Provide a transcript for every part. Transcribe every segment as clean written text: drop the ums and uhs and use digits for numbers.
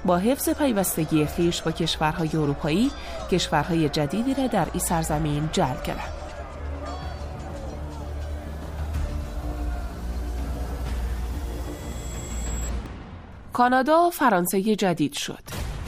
با حفظ پیوستگی خویش با کشورهای اروپایی کشورهای جدیدی را در این سرزمین جلب کردند. کانادا فرانسه جدید شد.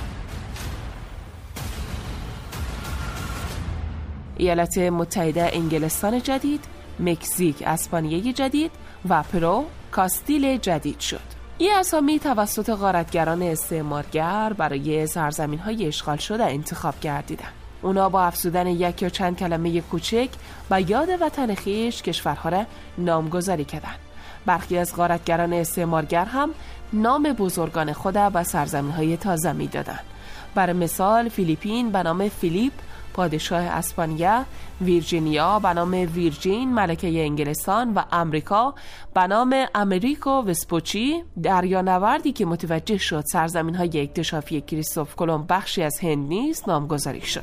ایالات متحده انگلستان جدید، مکزیک اسپانیای جدید و پرو کاستیل جدید شد. این اسامی توسط غارتگران استعمارگر برای سرزمین‌های اشغال شده انتخاب گردیدند. اونا با افزودن یک یا چند کلمه کوچک و یاد وطن خویش کشورها را نامگذاری کردند. برخی از غارتگران استعمارگر هم نام بزرگان خود به سرزمین‌های تازه می‌دادند. برای مثال فیلیپین به نام فیلیپ پادشاه اسپانیا، ویرجینیا به نام ویرجین ملکه انگلستان و امریکا به نام امریکو وسپوچی، دریانوردی که متوجه شد سرزمین‌های اکتشافی کریستوف کلمب بخشی از هند نیست نامگذاری شد.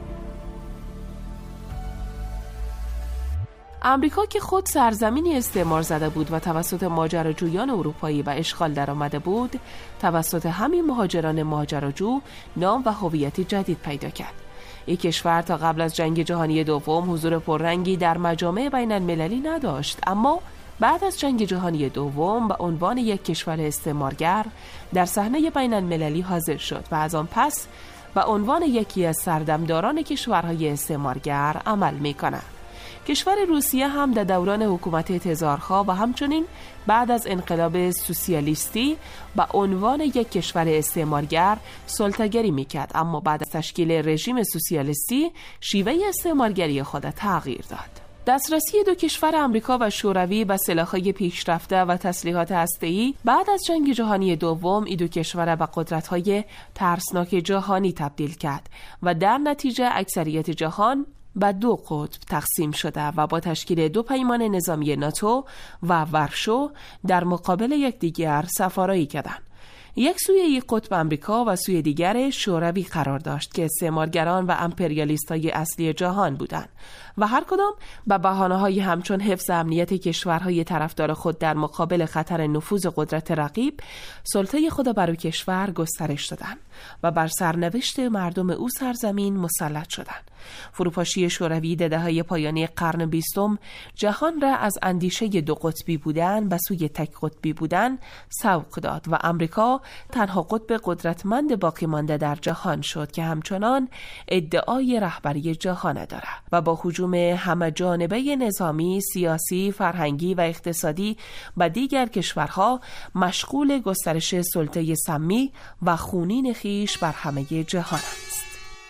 امریکا که خود سرزمینی استعمار زده بود و توسط ماجراجویان اروپایی و اشغال درآمده بود، توسط همین ماجراجو نام و هویت جدید پیدا کرد. این کشور تا قبل از جنگ جهانی دوم حضور پررنگی در مجامع بین المللی نداشت، اما بعد از جنگ جهانی دوم به عنوان یک کشور استعمارگر در صحنه بین المللی حاضر شد و از آن پس به عنوان یکی از سردمداران کشورهای استعمارگر عمل می‌کند. کشور روسیه هم در دوران حکومت تزارها و همچنین بعد از انقلاب سوسیالیستی به عنوان یک کشور استعمارگر سلطه‌گری میکرد، اما بعد از تشکیل رژیم سوسیالیستی شیوه استعمارگری خود تغییر داد. دسترسی دو کشور آمریکا و شوروی به سلاح‌های پیشرفته و تسلیحات هسته‌ای بعد از جنگ جهانی دوم این دو کشور به قدرت‌های ترسناک جهانی تبدیل کرد و در نتیجه اکثریت جهان به دو قطب تقسیم شده و با تشکیل دو پیمان نظامی ناتو و ورشو در مقابل یکدیگر سفارایی کردند. یک سوی یک قطب امریکا و سوی دیگر شوروی قرار داشت که استعمارگران و امپریالیست‌های اصلی جهان بودند و هر کدام به بهانه‌های همچون حفظ امنیت کشورهای طرفدار خود در مقابل خطر نفوذ قدرت رقیب سلطه خود بر کشور گسترش دادند و بر سرنوشت مردم او سرزمین مسلط شدند. فروپاشی شوروی در دهه‌های پایانی قرن 20 جهان را از اندیشه دو قطبی بودن به سوی تک قطبی بودن سوق داد و امریکا تنها قطب قدرتمند باقی مانده در جهان شد که همچنان ادعای رهبری جهان دارد و با هجوم همه جانبه نظامی، سیاسی، فرهنگی و اقتصادی به دیگر کشورها مشغول گسترش سلطه سمی و خونین خیش بر همه جهان است.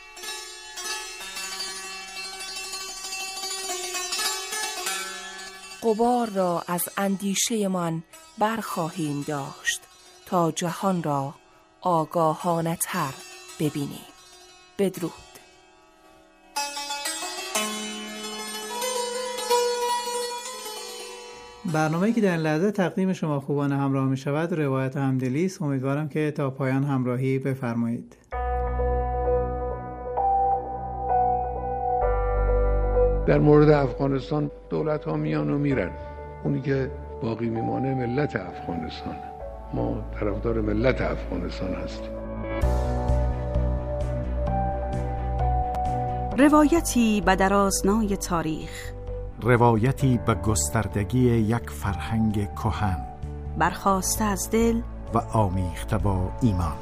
غبار را از اندیشه من برخواهیم داشت تا جهان را آگاهانه تر ببینیم. بدرود. برنامه‌ای که در این لحظه تقدیم شما خوبان همراه می شود روایت همدلی است. امیدوارم که تا پایان همراهی بفرمایید. در مورد افغانستان دولت ها میان و میرن، اونی که باقی میمانه ملت افغانستان. ما طرفدار ملت افغانستان هستیم. روایتی به درازنای تاریخ، روایتی به گستردگی یک فرهنگ کهن، برخاسته از دل و آمیخته با ایمان.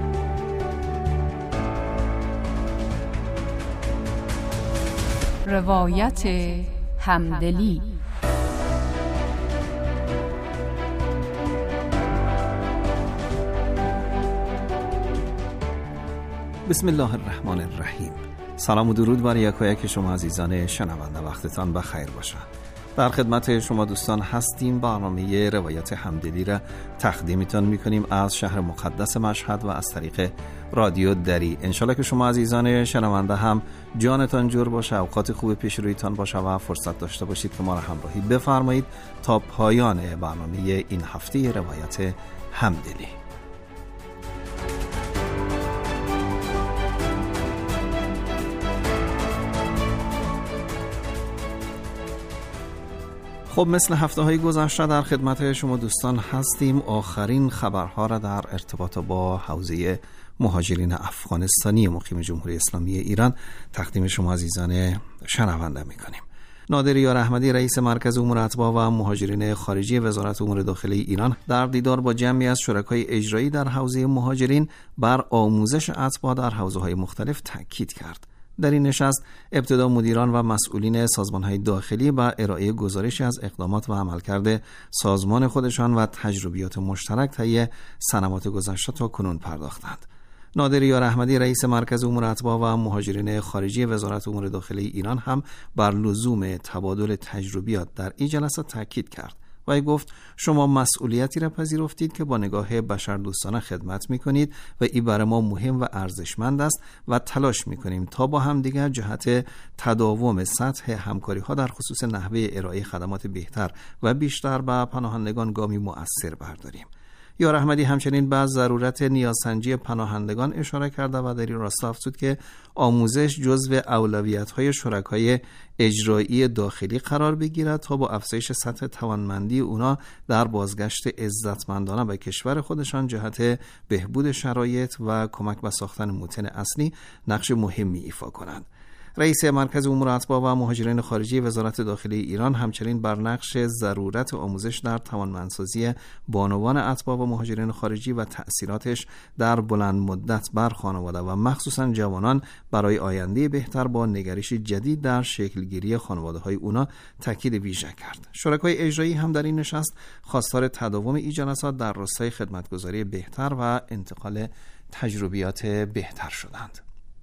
روایت همدلی. بسم الله الرحمن الرحیم. سلام و درود بر یک و یک شما عزیزان شنونده، وقتتان بخیر باشد. در خدمت شما دوستان هستیم. برنامه روایت همدلی را تقدیمتان میکنیم از شهر مقدس مشهد و از طریق رادیو دری. انشالله که شما عزیزان شنونده هم جانتان جور باشه، اوقات خوب پیش رویتان باشه و فرصت داشته باشید که ما را همراهی بفرمایید تا پایان برنامه این هفته روایت همدلی. خب مثل هفته‌های گذشته در خدمت شما دوستان هستیم. آخرین خبرها را در ارتباط با حوزه مهاجرین افغانستانی مقیم جمهوری اسلامی ایران تقدیم شما عزیزان شنونده می‌کنیم. نادر یار احمدی رئیس مرکز امور اتباع و مهاجرین خارجی وزارت امور داخلی ایران در دیدار با جمعی از شرکای اجرایی در حوزه مهاجرین بر آموزش اتباع در حوزه‌های مختلف تاکید کرد. در این نشست ابتدا مدیران و مسئولین سازمان‌های داخلی با ارائه گزارشی از اقدامات و عملکرد سازمان خودشان و تجربیات مشترک طی سنوات گذشته تا کنون پرداختند. نادر یار احمدی رئیس مرکز امور اتباع و مهاجرین خارجی وزارت امور داخلی ایران هم بر لزوم تبادل تجربیات در این جلسه تاکید کرد و گفت شما مسئولیتی را پذیرفتید که با نگاه بشردوستانه خدمت می‌کنید و این برای ما مهم و ارزشمند است و تلاش می‌کنیم تا با هم دیگر جهت تداوم سطح همکاری‌ها در خصوص نحوه ارائه خدمات بهتر و بیشتر به پناهندگان گامی مؤثر برداریم. یار احمدی همچنین به ضرورت نیازسنجی پناهندگان اشاره کرده و در این راستا افزود که آموزش جزو اولویت‌های شرکای اجرایی داخلی قرار بگیرد تا با افزایش سطح توانمندی اونا در بازگشت عزتمندانه به کشور خودشان جهت بهبود شرایط و کمک به ساختن موطن اصلی نقش مهمی ایفا کنند. رئیس مرکز امور اتباع و مهاجرین خارجی وزارت داخلی ایران همچنین بر نقش ضرورت آموزش در توانمندسازی بانوان اتباع و مهاجرین خارجی و تأثیراتش در بلند مدت بر خانواده و مخصوصاً جوانان برای آینده بهتر با نگرش جدید در شکلگیری خانواده‌های اونا تاکید ویژه کرد. شرکای اجرایی هم در این نشست خواستار تداوم این جلسات در راستای خدمتگزاری بهتر و انتقال تجربیات بهتر شدند.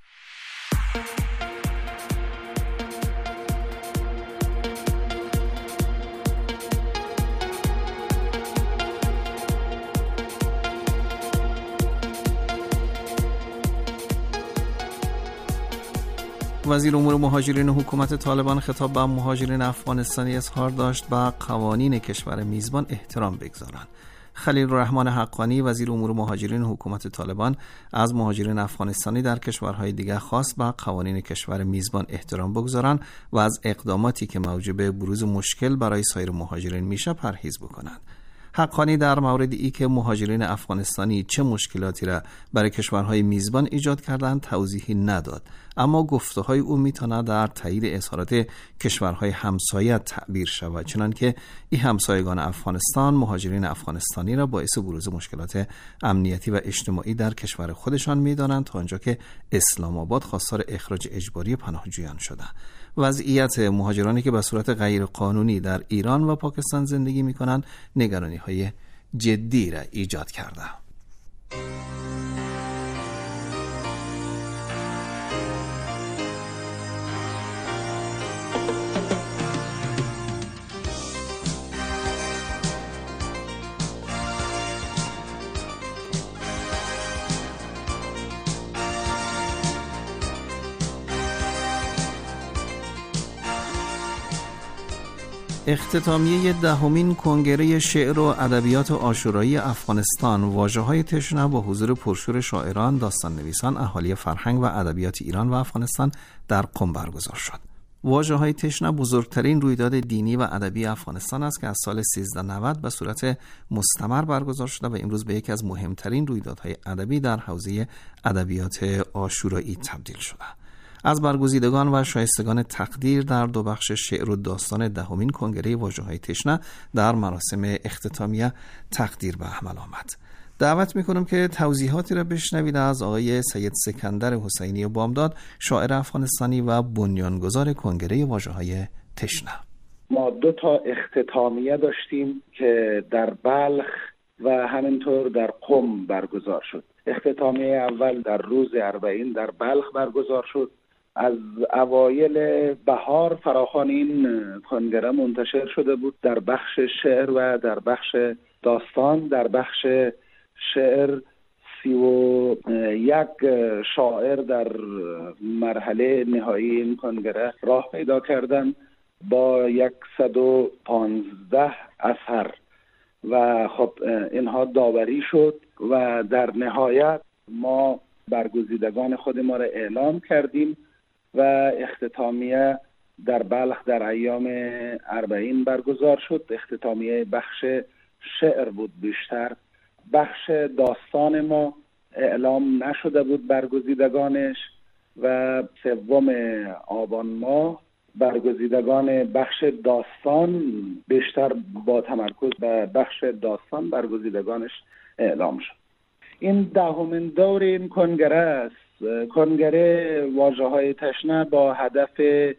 وزیر امور مهاجرین حکومت طالبان خطاب به مهاجرین افغانستانی اظهار داشت به قوانین کشور میزبان احترام بگذارند. خلیل الرحمن حقانی وزیر امور مهاجرین حکومت طالبان از مهاجرین افغانستانی در کشورهای دیگر خواست به قوانین کشور میزبان احترام بگذارند و از اقداماتی که موجب بروز مشکل برای سایر مهاجرین میشه پرهیز بکنند. حقانی در مورد ای که مهاجرین افغانستانی چه مشکلاتی را برای کشورهای میزبان ایجاد کردند توضیحی نداد، اما گفته‌های او میتونه در تایید اظهارات کشورهای همسایه تعبیر شود، چنانکه این همسایگان افغانستان مهاجرین افغانستانی را باعث بروز مشکلات امنیتی و اجتماعی در کشور خودشان میدانند تا آنجا که اسلام آباد خواستار اخراج اجباری پناهجویان شده. وضعیت مهاجرانی که به صورت غیر قانونی در ایران و پاکستان زندگی می‌کنند نگرانی‌های جدی را ایجاد کرده. اختتامیه دهمین کنگره شعر و ادبیات عاشورایی افغانستان واژه‌های تشنه با حضور پرشور شاعران، داستان نویسان، اهالی فرهنگ و ادبیات ایران و افغانستان در قم برگزار شد. واژه‌های تشنه بزرگترین رویداد دینی و ادبی افغانستان است که از سال 1390 به صورت مستمر برگزار شده و امروز به یکی از مهمترین رویدادهای ادبی در حوزه ادبیات عاشورایی تبدیل شده. از برگزیدگان و شایستگان تقدیر در دو بخش شعر و داستان دهمین کنگره واژه‌های تشنه در مراسم اختتامیه تقدیر به عمل آمد. دعوت می‌کنم که توضیحاتی را بشنوید از آقای سید سکندر حسینی بامداد، شاعر افغانستانی و بنیانگذار کنگره واژه‌های تشنه. ما 2 تا اختتامیه داشتیم که در بلخ و همینطور در قم برگزار شد. اختتامیه اول در روز 40 در بلخ برگزار شد. از اوایل بهار فراخوان این کنگره منتشر شده بود در بخش شعر و در بخش داستان. در بخش شعر 31 شاعر در مرحله نهایی این کنگره راه پیدا کردند با 115 اثر و خب اینها داوری شد و در نهایت ما برگزیدگان خود ما را اعلام کردیم و اختتامیه در بلخ در ایام 40 برگزار شد. اختتامیه بخش شعر بود بیشتر. بخش داستان ما اعلام نشده بود برگزیدگانش و 3 آبان ماه برگزیدگان بخش داستان بیشتر با تمرکز به بخش داستان برگزیدگانش اعلام شد. این 10مین دور این کنگره است. کنگره واژه‌های تشنه با هدف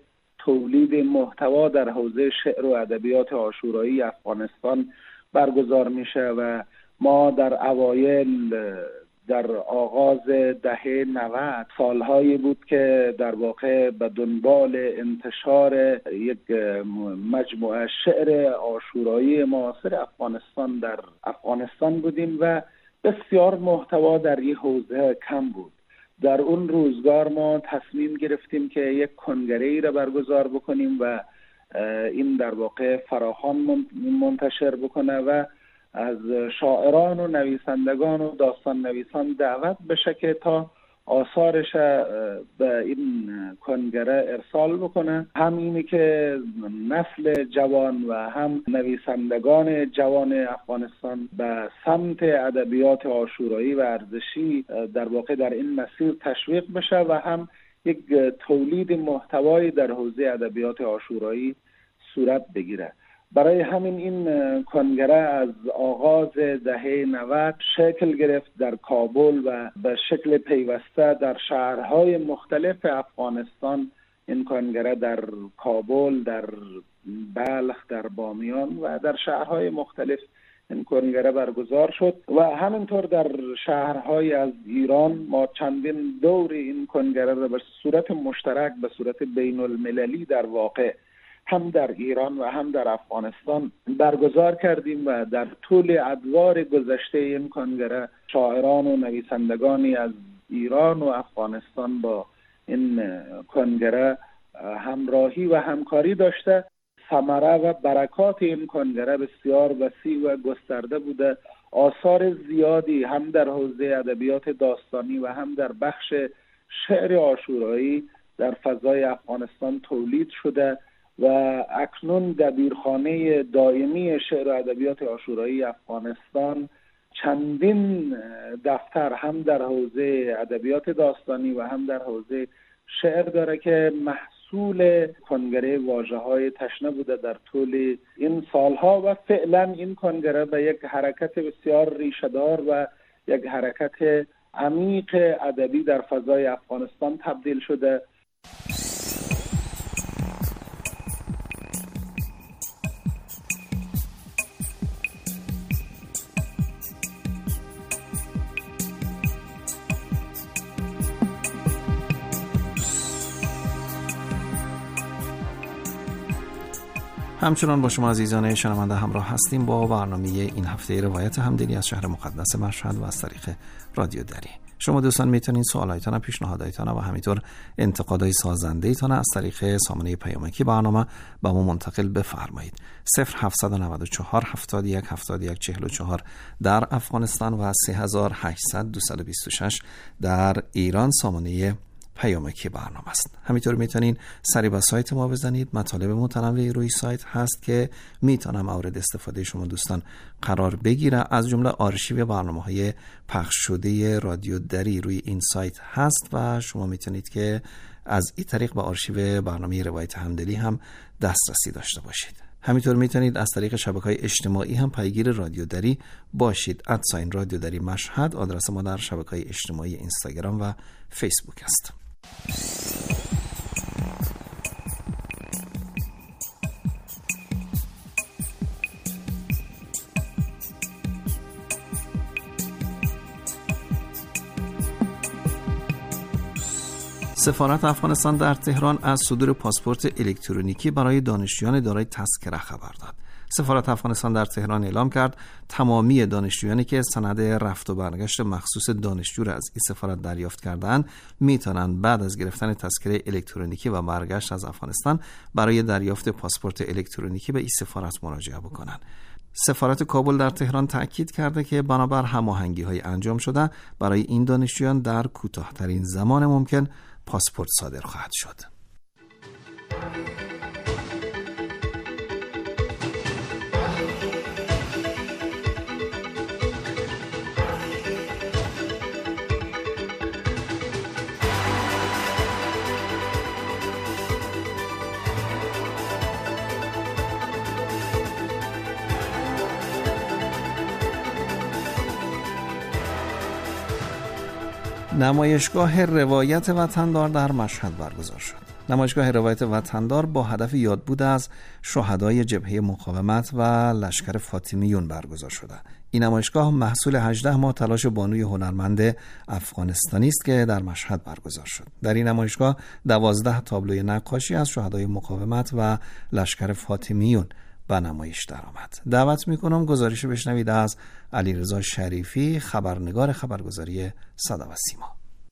تولید محتوا در حوزه شعر و ادبیات عاشورایی افغانستان برگزار میشه و ما در اوایل در آغاز دهه 90 سالهایی بود که در واقع به دنبال انتشار یک مجموعه شعر عاشورایی معاصر افغانستان در افغانستان بودیم و بسیار محتوا در این حوزه کم بود. در اون روزگار ما تصمیم گرفتیم که یک کنگره‌ای را برگزار بکنیم و این در واقع فراخوان منتشر بکنه و از شاعران و نویسندگان و داستان نویسان دعوت بشه که تا آثارش به این کنگره ارسال بکنه. هم اینی که نسل جوان و هم نویسندگان جوان افغانستان به سمت ادبیات عاشورایی و ارزشی در واقع در این مسیر تشویق بشه و هم یک تولید محتوایی در حوزه ادبیات عاشورایی صورت بگیره. برای همین این کنگره از آغاز دهه 90 شکل گرفت در کابل و به شکل پیوسته در شهرهای مختلف افغانستان. این کنگره در کابل، در بلخ، در بامیان و در شهرهای مختلف این کنگره برگزار شد و همینطور در شهرهای از ایران ما چندین دور این کنگره را به صورت مشترک، به صورت بین المللی در واقع هم در ایران و هم در افغانستان برگزار کردیم و در طول ادوار گذشته این کنگره شاعران و نویسندگانی از ایران و افغانستان با این کنگره همراهی و همکاری داشته. ثمره و برکات این کنگره بسیار وسیع و گسترده بوده. آثار زیادی هم در حوزه ادبیات داستانی و هم در بخش شعر عاشورایی در فضای افغانستان تولید شده و اکنون دبیرخانه دائمی شعر و ادبیات عاشورایی افغانستان چندین دفتر هم در حوزه ادبیات داستانی و هم در حوزه شعر داره که محصول کنگره واژه‌های تشنه بوده در طول این سالها و فعلا این کنگره به یک حرکت بسیار ریشه‌دار و یک حرکت عمیق ادبی در فضای افغانستان تبدیل شده. همچنان با شما عزیزان شنونده همراه هستیم با برنامه این هفته روایت همدلی از شهر مقدس مشهد و از طریق رادیو دری. شما دوستان میتونید سوالایتان، پیشنهادایتان و همینطور انتقادهای سازنده‌ایتان از طریق سامانه پیامکی برنامه به ما منتقل بفرمایید. 0794 71 71 44 در افغانستان و 3800 226 در ایران سامانه پیامکی برنامه است. همینطور میتونین سری به سایت ما بزنید. مطالب متنوعی روی سایت هست که میتونه مورد استفاده شما دوستان قرار بگیره. از جمله آرشیو برنامه‌های پخش شده رادیو دری روی این سایت هست و شما میتونید که از این طریق به آرشیو برنامه روایت همدلی هم دسترسی داشته باشید. همینطور میتونید از طریق شبکه‌های اجتماعی هم پیگیر رادیو دری باشید. @رادیو دری مشهد آدرس ما در شبکه‌های اجتماعی اینستاگرام و فیسبوک است. سفارت افغانستان در تهران از صدور پاسپورت الکترونیکی برای دانشجویان دارای تذکره خبر داد. سفارت افغانستان در تهران اعلام کرد تمامی دانشجویانی که سند رفت و برگشت مخصوص دانشجو را از این سفارت دریافت کرده‌اند میتونند بعد از گرفتن تذکره الکترونیکی و برگشت از افغانستان برای دریافت پاسپورت الکترونیکی به این سفارت مراجعه بکنند. سفارت کابل در تهران تأکید کرده که بنابر هماهنگی‌های انجام شده برای این دانشجویان در کوتاه‌ترین زمان ممکن پاسپورت صادر خواهد شد. نمایشگاه روایت وطندار در مشهد برگزار شد. نمایشگاه روایت وطندار با هدف یادبود از شهدای جبهه مقاومت و لشکر فاطمیون برگزار شده. این نمایشگاه محصول 18 ماه تلاش بانوی هنرمند افغانستانی است که در مشهد برگزار شد. در این نمایشگاه 12 تابلوی نقاشی از شهدای مقاومت و لشکر فاطمیون به نمایش درآمد. دعوت میکنم گزارش بشنوید از علیرضا شریفی، خبرنگار خبرگزاری صدا و سیما.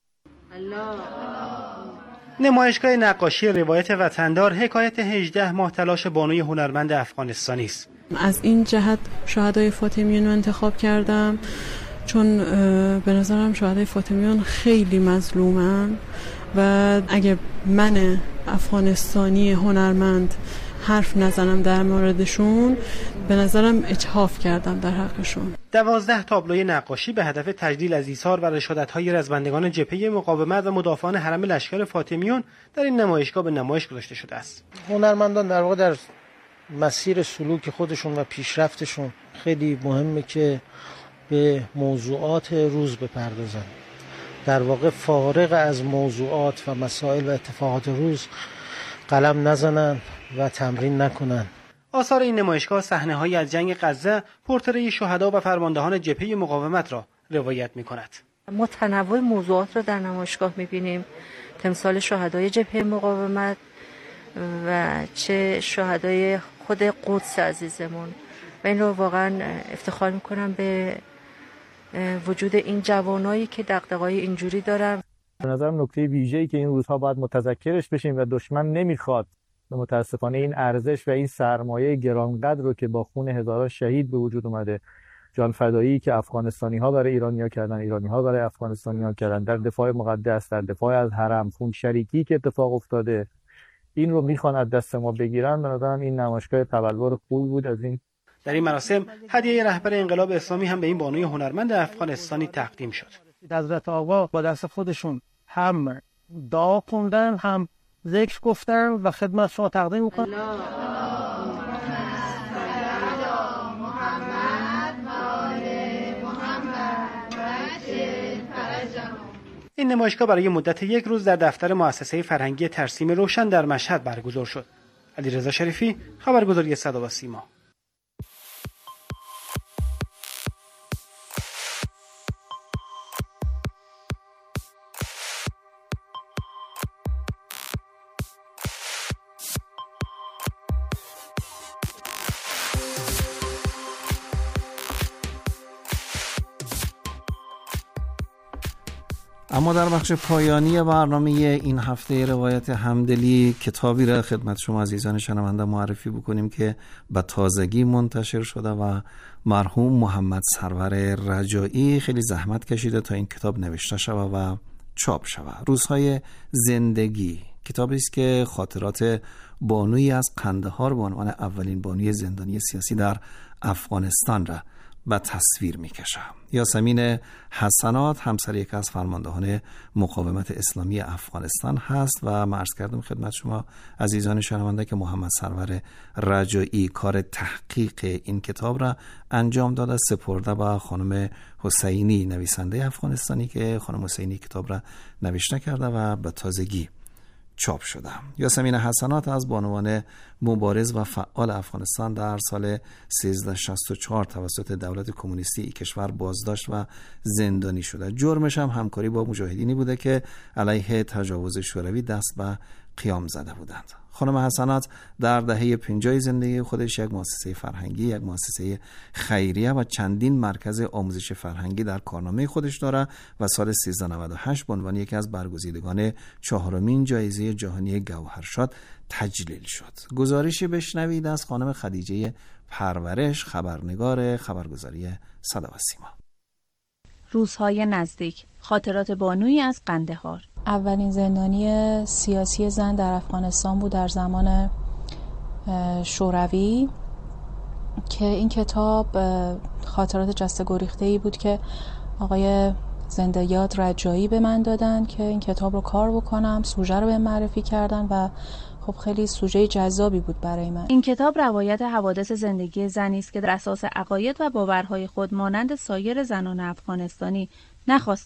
نمایشگاه نقاشی روایت وطندار حکایت 18 ماه تلاش بانوی هنرمند افغانستانی است. از این جهت شهدای فاطمیون رو انتخاب کردم چون به نظرم شهدای فاطمیون خیلی مظلومن و اگه من افغانستانی هنرمند حرف نزنم در موردشون به نظرم اجحاف کردم در حقشون. 12 تابلوی نقاشی به هدف تجلیل از ایثار و رشادت‌های رزمندگان جبهه مقاومت و مدافعان حرم لشکر فاطمیون در این نمایشگاه به نمایش گذاشته شده است. هنرمندان در واقع در مسیر سلوک خودشون و پیشرفتشون خیلی مهمه که به موضوعات روز بپردازن. در واقع فارغ از موضوعات و مسائل و اتفاقات روز قلم نزنن و تمرین نکنن. آثار این نمایشگاه صحنه‌هایی از جنگ غزه، پورتری شهدا و فرماندهان جبهه مقاومت را روایت می‌کند. ما تنوع موضوعات را در نمایشگاه می‌بینیم، تمثال شهدای جبهه مقاومت و چه شهدای خود قدس عزیزمون و این رو واقعا افتخار می‌کنم به وجود این جوانایی که دغدغه‌های اینجوری دارن. به نظرم نکته ویژه‌ای که این روزها باید متذکرش بشیم و دشمن نمی‌خواد متاسفانه این ارزش و این سرمایه گرانقدر رو که با خون هزاران شهید به وجود اومده، جان فدایی که افغانستانی‌ها برای ایرانی‌ها کردن، ایرانی‌ها برای افغانستانی‌ها کردن، در دفاع مقدس، در دفاع از حرم، خون شریکی که اتفاق افتاده، این رو می‌خوان از دست ما بگیرن. به نظرم این نمایشگاه تبلور خوب بود. از این در این مراسم هدیه رهبر انقلاب اسلامی هم به این بانوی هنرمند افغانستانی تقدیم شد. حضرت آقا با دست خودشون هم دعا خوندن، هم ذکر گفتن و خدمت شما تقدیم میکنم. این نمایشگاه برای مدت 1 روز در دفتر مؤسسه فرهنگی ترسیم روشن در مشهد برگزار شد. علیرضا شریفی، خبرگزاری صدا و سیما. اما در بخش پایانی برنامه این هفته روایت همدلی کتابی را خدمت شما عزیزان شنونده معرفی بکنیم که به تازگی منتشر شده و مرحوم محمد سرور رجایی خیلی زحمت کشیده تا این کتاب نوشته شود و چاپ شود. روزهای زندگی کتابی است که خاطرات بانویی از قندهار به عنوان اولین بانوی زندانی سیاسی در افغانستان را به تصویر میکشه. یاسمین حسنات همسر یک از فرماندهان مقاومت اسلامی افغانستان هست و من عرض کردم خدمت شما عزیزان شنونده که محمد سرور رجایی کار تحقیق این کتاب را انجام داده، سپرده به خانم حسینی نویسنده افغانستانی که خانم حسینی کتاب را نوشته کرده و به تازگی چاپ شده. یاسمین حسنات از بانوان مبارز و فعال افغانستان در سال 1364 توسط دولت کمونیستی کشور بازداشت و زندانی شده. جرمش هم همکاری با مجاهدینی بوده که علیه تجاوز شوروی دست به قیام زده بودند. خانم حسنات در دهه 50 زندگی خودش یک مؤسسه فرهنگی، یک مؤسسه خیریه و چندین مرکز آموزش فرهنگی در کارنامه خودش داره و سال 1398 به عنوان یکی از برگزیدگان 4مین جایزه جهانی گوهرشاد تجلیل شد. گزارشی بشنوید از خانم خدیجه پرورش، خبرنگار خبرگزاری صدا و سیما. روزهای نزدیک، خاطرات بانویی از قندهار. اولین زندانی سیاسی زن در افغانستان بود در زمان شوروی که این کتاب خاطرات جسته گریخته‌ای بود که آقای زنده یاد رجایی به من دادن که این کتاب رو کار بکنم، سوژه رو به معرفی کردن و خب خیلی سوژه جذابی بود برای من. این کتاب روایت حوادث زندگی زنی است که در اساس عقاید و باورهای خود مانند سایر زنان افغانستانی نخواسته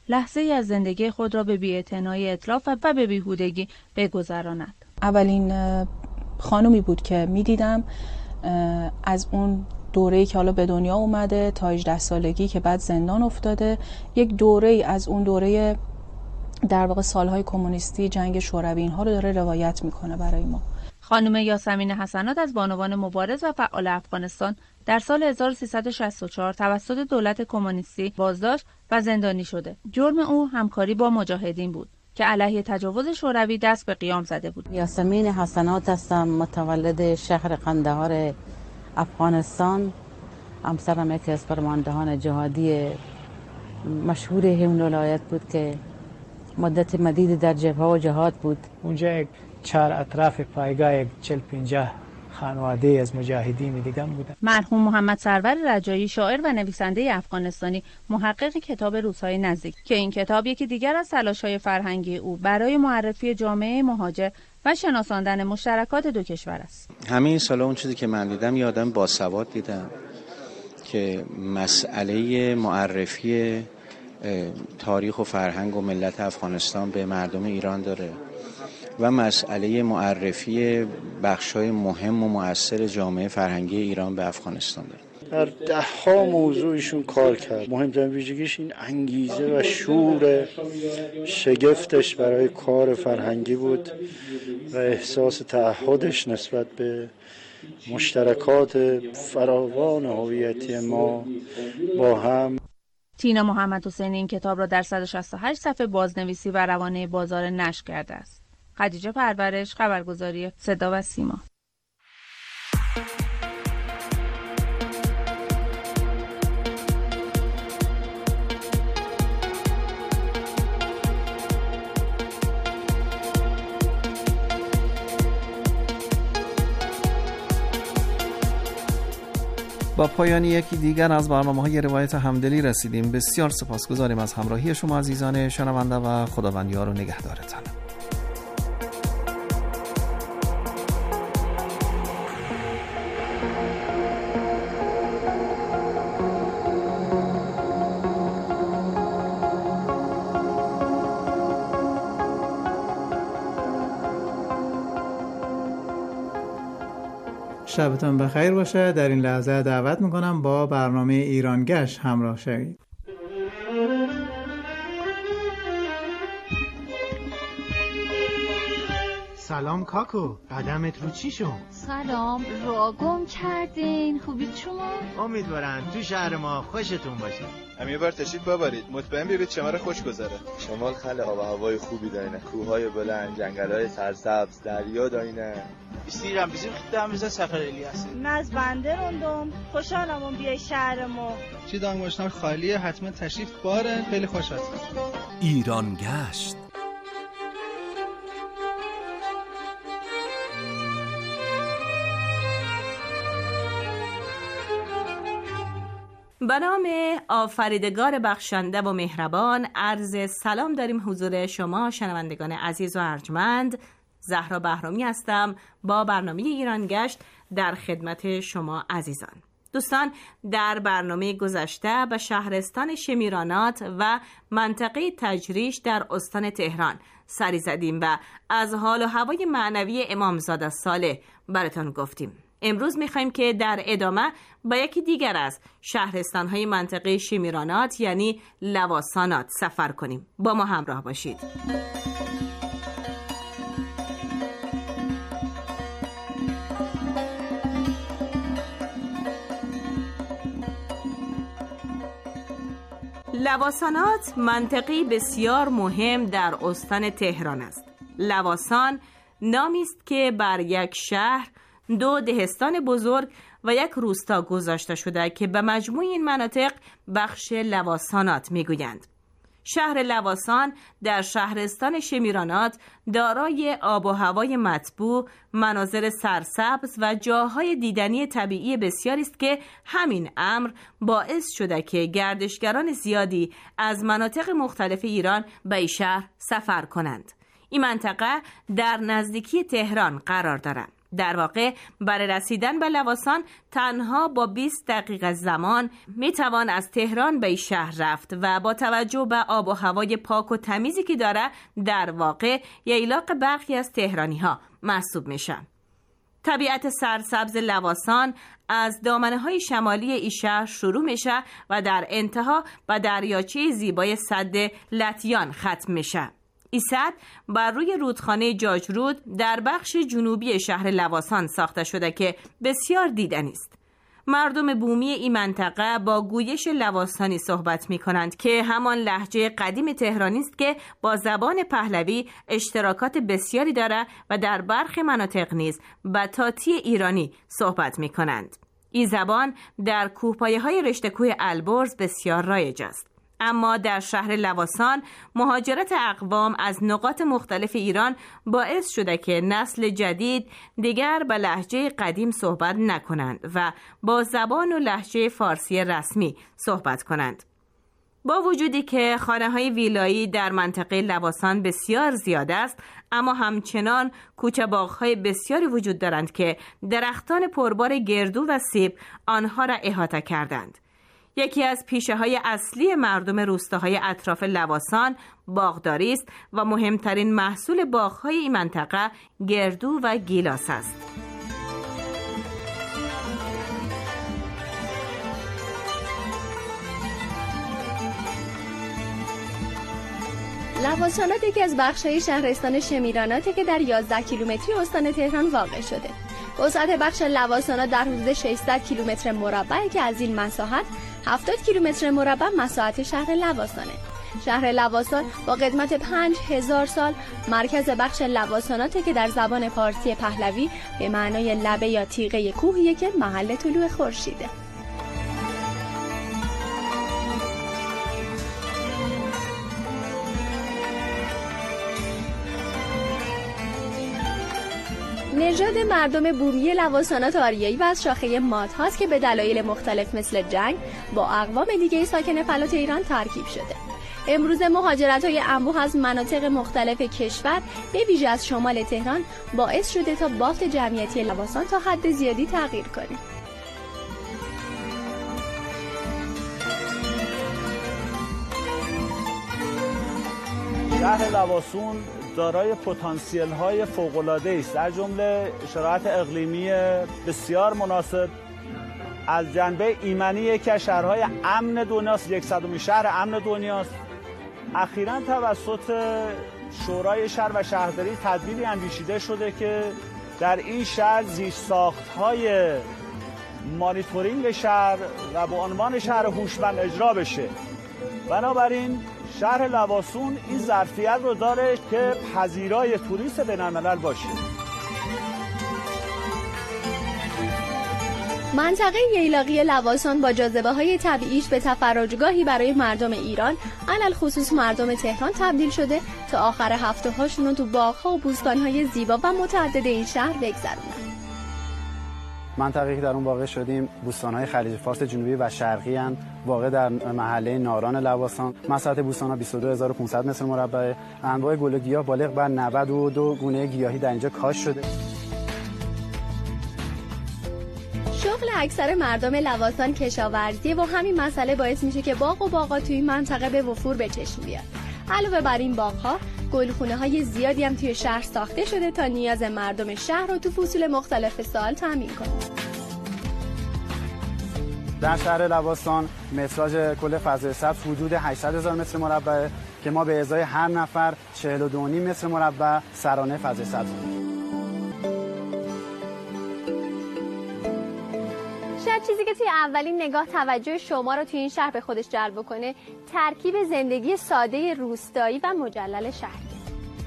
لحظه ای از زندگی خود را به بی‌اعتنایی اتلاف و به بیهودگی بگذراند. اولین خانومی بود که می‌دیدم از اون دوره‌ای که حالا به دنیا اومده تا 18 سالگی که بعد زندان افتاده، یک دوره‌ای از اون دوره در واقع سالهای کمونیستی، جنگ شوروی، اینها رو داره روایت میکنه برای ما. خانم یاسمین حسنات از بانوان مبارز و فعال افغانستان در سال 1364 توسط دولت کمونیستی بازداشت و زندانی شده. جرم او همکاری با مجاهدین بود که علیه تجاوز شوروی دست به قیام زده بود. یاسمین حسنات هستم، متولد شهر قندهار افغانستان. همسرم یکی از فرماندهان جهادی مشهور همون ولایت بود که مدت مدیدی در جبهه و جهاد بود. اونجا یک چهار اطراف پایگاه یک 40-50 خانواده از مجاهدین دیگه بودن. مرحوم محمد سرور رجایی، شاعر و نویسنده افغانستانی، محقق کتاب روزهای نزدیک که این کتاب یکی دیگر از تلاش‌های فرهنگی او برای معرفی جامعه مهاجر و شناساندن مشترکات دو کشور است. همین سالا اون چیزی که من دیدم، یه آدم باسواد دیدم که مسئله معرفی تاریخ و فرهنگ و ملت افغانستان به مردم ایران داره و مسئله معرفی بخشای مهم و مؤثر جامعه فرهنگی ایران به افغانستان داره. در 10 موضوعشون کار کرد. مهمترین ویژگیش این انگیزه و شور شگفتش برای کار فرهنگی بود و احساس تعهدش نسبت به مشترکات فراوان هویتی ما با هم. تینا محمد حسینی این کتاب را در 168 صفحه بازنویسی و روانه بازار نشر کرده است. خدیجه پرورش، خبرگزاری صدا و سیما. با پایان یکی دیگر از برنامه‌های روایت همدلی رسیدیم. بسیار سپاسگزاریم از همراهی شما عزیزان شنونده و خداوند یار و نگهدارتان. شبتان بخیر باشه. در این لحظه دعوت میکنم با برنامه ایرانگشت همراه شوید. سلام کاکو، قدمت رو چی شد؟ سلام، را گم کردین. خوبید شما؟ امیدوارم تو شهر ما خوشتون باشه. یه بار تشریف ببرید، مطمئن بیارید شماره خوش گذره. شمال خیلی آب و هوای خوبی داره، کوههای بلند، جنگل‌های سرسبز، دریا داینه. بیسیرم خدام میز سفر الیاس. ناز بنده روندم، خوشحالم اون بیای شهر ما. چی دانگوشتان خالیه، حتما تشریف بارن، خیلی خوش هست. ایرانگشت. به نام آفریدگار بخشنده و مهربان عرض سلام داریم حضور شما شنوندگان عزیز و ارجمند. زهرا بهرامی هستم با برنامه ایرانگشت در خدمت شما عزیزان. دوستان، در برنامه گذشته به شهرستان شمیرانات و منطقه تجریش در استان تهران سری زدیم و از حال و هوای معنوی امامزاده صالح براتون گفتیم. امروز میخوایم که در ادامه با یکی دیگر از شهرستان‌های منطقه شمیرانات یعنی لواسانات سفر کنیم. با ما همراه باشید. لواسانات منطقه‌ای بسیار مهم در استان تهران است. لواسان نامی است که بر یک شهر، 2 دهستان بزرگ و یک روستا گذاشته شده که به مجموع این مناطق بخش لواسانات میگویند. شهر لواسان در شهرستان شمیرانات دارای آب و هوای مطبوع، مناظر سرسبز و جاهای دیدنی طبیعی بسیاری است که همین امر باعث شده که گردشگران زیادی از مناطق مختلف ایران به این شهر سفر کنند. این منطقه در نزدیکی تهران قرار دارد. در واقع برای رسیدن به لواسان تنها با 20 دقیقه زمان میتوان از تهران به این شهر رفت و با توجه به آب و هوای پاک و تمیزی که داره در واقع ییلاق برخی از تهرانی ها محسوب میشه. طبیعت سرسبز لواسان از دامنه‌های شمالی این شهر شروع میشه و در انتها به دریاچه زیبای سد لطیان ختم میشه. این سد بر روی رودخانه جاجرود در بخش جنوبی شهر لواسان ساخته شده که بسیار دیدنی است. مردم بومی این منطقه با گویش لواسانی صحبت می کنند که همان لهجه قدیم تهرانی است که با زبان پهلوی اشتراکات بسیاری داره و در برخی مناطق نیز با تاتی ایرانی صحبت می کنند. این زبان در کوهپایه‌های رشته کوه البرز بسیار رایج است. اما در شهر لواسان مهاجرت اقوام از نقاط مختلف ایران باعث شده که نسل جدید دیگر به لهجه قدیم صحبت نکنند و با زبان و لهجه فارسی رسمی صحبت کنند. با وجودی که خانه‌های ویلایی در منطقه لواسان بسیار زیاد است، اما همچنان کوچه باغ‌های بسیاری وجود دارند که درختان پربار گردو و سیب آنها را احاطه کردند. یکی از پیشه‌های اصلی مردم روستاهای اطراف لواسان باغداری است و مهمترین محصول باغ‌های این منطقه گردو و گیلاس است. لواسانات یکی از بخش‌های شهرستان شمیراناته که در 11 کیلومتری استان تهران واقع شده. وسعت بخش لواسانات در حدود 600 کیلومتر مربع که از این مساحت 70 کیلومتر مربع مساحت شهر لواسانه. شهر لواسان با قدمت 5000 سال مرکز بخش لواساناته که در زبان فارسی پهلوی به معنای لبه یا تیغه کوهیه که محل طلوع خورشیده. نژاد مردم بومی لواسانات آریایی و از شاخه ماد هاست که به دلایل مختلف مثل جنگ با اقوام دیگه ساکن فلات ایران ترکیب شده. امروز مهاجرت‌های انبوه از مناطق مختلف کشور به ویژه از شمال تهران باعث شده تا بافت جمعیتی لواسان تا حد زیادی تغییر کنه. شهر لواسون دارای پتانسیل‌های فوق‌العاده است، در جمله شرایط اقلیمی بسیار مناسب. از جنبه ایمنی یکی از شهرهای امن دنیاست، 100مین شهر امن دنیاست. اخیراً توسط شورای شهر و شهرداری تدبیری اندیشیده شده که در این شهر زیرساخت‌های مانیتورینگ شهر و به عنوان شهر هوشمند اجرا بشه. بنابراین شهر لواسون این ظرفیت رو داره که پذیرای توریست بین‌الملل باشه. منطقه ییلاقی لواسان با جاذبه‌های طبیعیش به تفرجگاهی برای مردم ایران، علل خصوص مردم تهران تبدیل شده تا آخر هفته‌هاشون رو تو باغ‌ها و بوستان‌های زیبا و متعدد این شهر بگذرونن. منطقه‌ای که در اون واقع شدیم بوستان‌های خلیج فارس جنوبی و شرقی اند، واقع در محله ناران لواسان. مساحت بوستان‌ها 22500 متر مربع. انواع گل و گیاه بالغ بر 92 گونه گیاهی در اینجا کاشت شده. شغل اکثر مردم لواسان کشاورزیه و همین مسئله باعث میشه که باغ و باغات توی منطقه به وفور به چشم بیاد. علاوه بر این باغ‌ها، گلخونه‌های زیادی هم توی شهر ساخته شده تا نیاز مردم شهر رو تو فصول مختلف سال تامین کنه. در شهر لواسان متراژ کل فضای سبز حدود 800,000 متر مربع که ما به ازای هر نفر 42.5 متر مربع سرانه فضای سبز داریم. شاید چیزی که توی اولین نگاه توجه شما رو توی این شهر به خودش جلب کنه ترکیب زندگی ساده روستایی و مجلل شهری.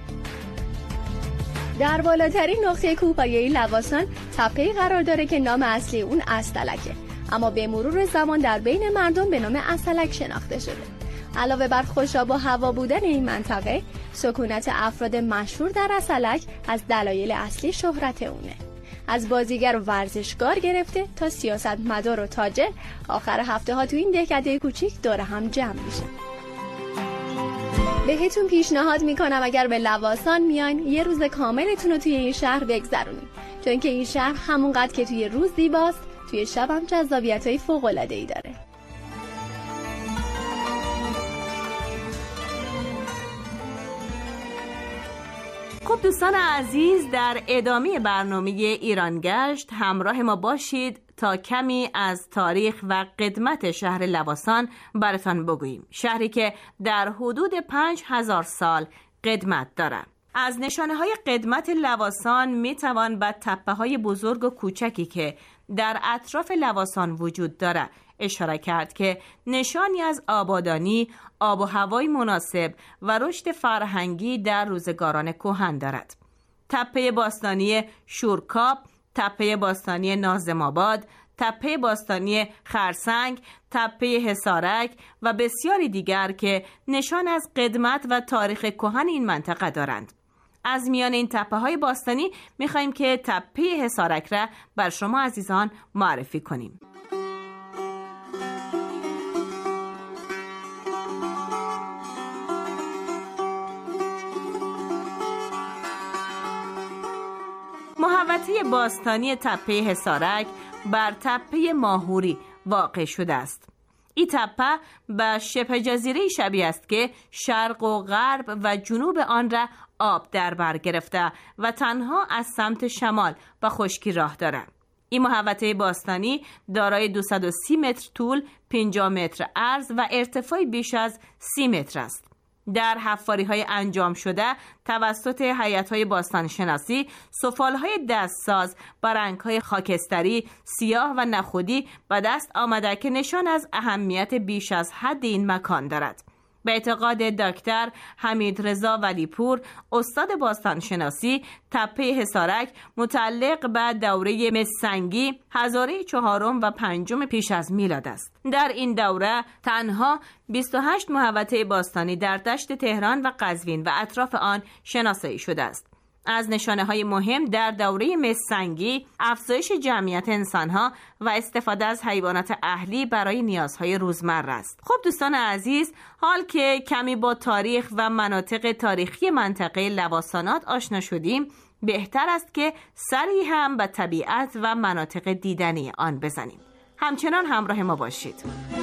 در بالاترین نقطه کوهپایه‌ای لواسان تپه‌ای قرار داره که نام اصلی اون اصطلکه، اما به مرور زمان در بین مردم به نام اصطلک شناخته شده. علاوه بر خوشاب و هوا بودن این منطقه، سکونت افراد مشهور در اصطلک از دلایل اصلی شهرت اونه. از بازیگر و ورزشکار گرفته تا سیاستمدار و تاجر، آخر هفته ها تو این دهکده کوچیک دور هم جمع میشن. بهتون پیشنهاد میکنم اگر به لواسان میان یه روز کاملتون رو توی این شهر بگذرونید، چون که این شهر همونقدر که توی روز زیباست، توی شب هم جذابیت‌های فوق‌العاده‌ای داره. خب دوستان عزیز، در ادامه برنامه ایران گشت همراه ما باشید تا کمی از تاریخ و قدمت شهر لواسان براتان بگوییم. شهری که در حدود 5000 سال قدمت دارد. از نشانه‌های قدمت لواسان میتوان به تپه‌های بزرگ و کوچکی که در اطراف لواسان وجود دارد اشاره کرد که نشانی از آبادانی، آب و هوای مناسب و رشد فرهنگی در روزگاران کهن دارد. تپه باستانی شورکاپ، تپه باستانی ناظم آباد، تپه باستانی خرسنگ، تپه حصارک و بسیاری دیگر که نشان از قدمت و تاریخ کهن این منطقه دارند. از میان این تپه‌های باستانی می‌خوایم که تپه حصارک را بر شما عزیزان معرفی کنیم. محوطه باستانی تپه حصارک بر تپه ماهوری واقع شده است. این تپه به شبه جزیره شبیه است که شرق و غرب و جنوب آن را آب در بر گرفته و تنها از سمت شمال به خشکی راه دارد. این محوطه باستانی دارای 230 متر طول، 50 متر عرض و ارتفاع بیش از 30 متر است. در حفاری‌های انجام شده توسط هیئت‌های باستانشناسی، سفال‌های دستساز با رنگ‌های خاکستری، سیاه و نخودی به دست آمده که نشان از اهمیت بیش از حد این مکان دارد. به اعتقاد دکتر حمیدرضا ولیپور، استاد باستانشناسی، تپه حصارک متعلق به دوره مسنگی هزاره 4 و 5 پیش از میلاد است. در این دوره تنها 28 محوطه باستانی در دشت تهران و قزوین و اطراف آن شناسایی شده است. از نشانه‌های مهم در دوره مسنگی افزایش جمعیت انسان‌ها و استفاده از حیوانات اهلی برای نیازهای روزمره است. خب دوستان عزیز، حال که کمی با تاریخ و مناطق تاریخی منطقه لواسانات آشنا شدیم، بهتر است که سری هم به طبیعت و مناطق دیدنی آن بزنیم. همچنان همراه ما باشید.